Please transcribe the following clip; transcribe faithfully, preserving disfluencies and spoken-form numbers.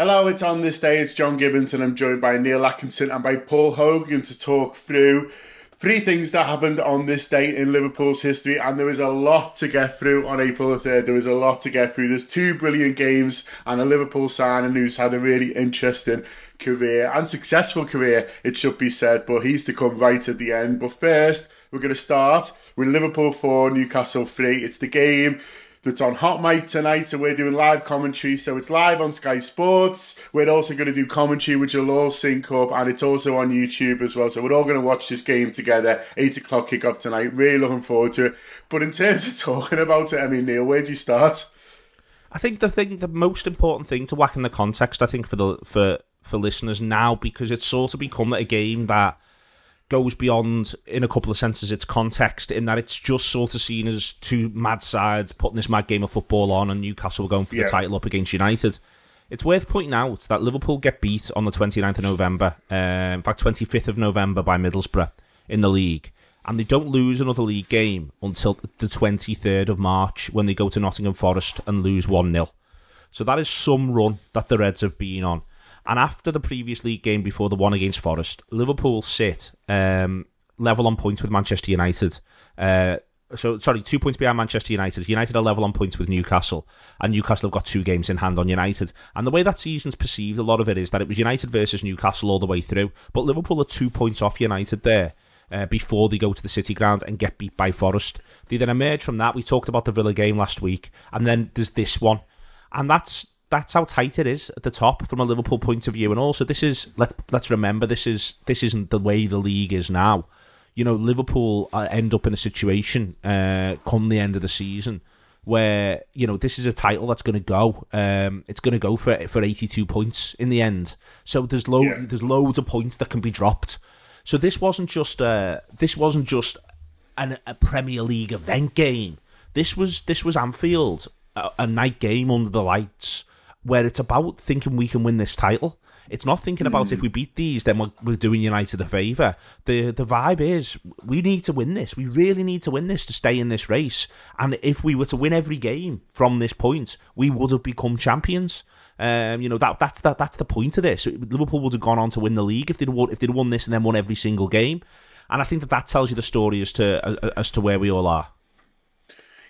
Hello, it's On This Day. It's John Gibbons and I'm joined by Neil Atkinson and by Paul Hogan to talk through three things that happened on this day in Liverpool's history, and there was a lot to get through on April the third. There was a lot to get through. There's two brilliant games and a Liverpool signing who's had a really interesting career and successful career, it should be said, but he's to come right at the end. But first, we're going to start with Liverpool four, Newcastle three. It's the game that's on Hot Mic tonight, so we're doing live commentary. So it's live on Sky Sports. We're also going to do commentary, which will all sync up, and it's also on YouTube as well. So we're all going to watch this game together. Eight o'clock kickoff tonight. Really looking forward to it. But in terms of talking about it, I mean, Neil, where do you start? I think the thing, the most important thing to whack in the context, I think for the for for listeners now, because it's sort of become a game that goes beyond, in a couple of senses, its context, in that it's just sort of seen as two mad sides putting this mad game of football on, and Newcastle going for yeah. the title up against United. It's worth pointing out that Liverpool get beat on the twenty-ninth of November, uh, in fact twenty-fifth of November by Middlesbrough in the league, and they don't lose another league game until the twenty-third of March when they go to Nottingham Forest and lose one nil. So that is some run that the Reds have been on. And after the previous league game before the one against Forest, Liverpool sit um, level on points with Manchester United. Uh, so, sorry, two points behind Manchester United. United are level on points with Newcastle, and Newcastle have got two games in hand on United. And the way that season's perceived, a lot of it is that it was United versus Newcastle all the way through, but Liverpool are two points off United there uh, before they go to the City Ground and get beat by Forest. They then emerge from that. We talked about the Villa game last week, and then there's this one. And that's That's how tight it is at the top from a Liverpool point of view, and also this is let let's remember this is this isn't the way the league is now. You know, Liverpool end up in a situation uh, come the end of the season where you know this is a title that's going to go. Um, it's going to go for for eighty-two points in the end. So there's lo- yeah. there's loads of points that can be dropped. So this wasn't just uh, this wasn't just an, a Premier League event game. This was this was Anfield, a, a night game under the lights, where it's about thinking we can win this title. It's not thinking about mm. if we beat these, then we're, we're doing United a favour. The the vibe is, we need to win this. We really need to win this to stay in this race. And if we were to win every game from this point, we would have become champions. Um, you know, that that's that that's the point of this. Liverpool would have gone on to win the league if they'd won, if they'd won this and then won every single game. And I think that that tells you the story as to as to where we all are.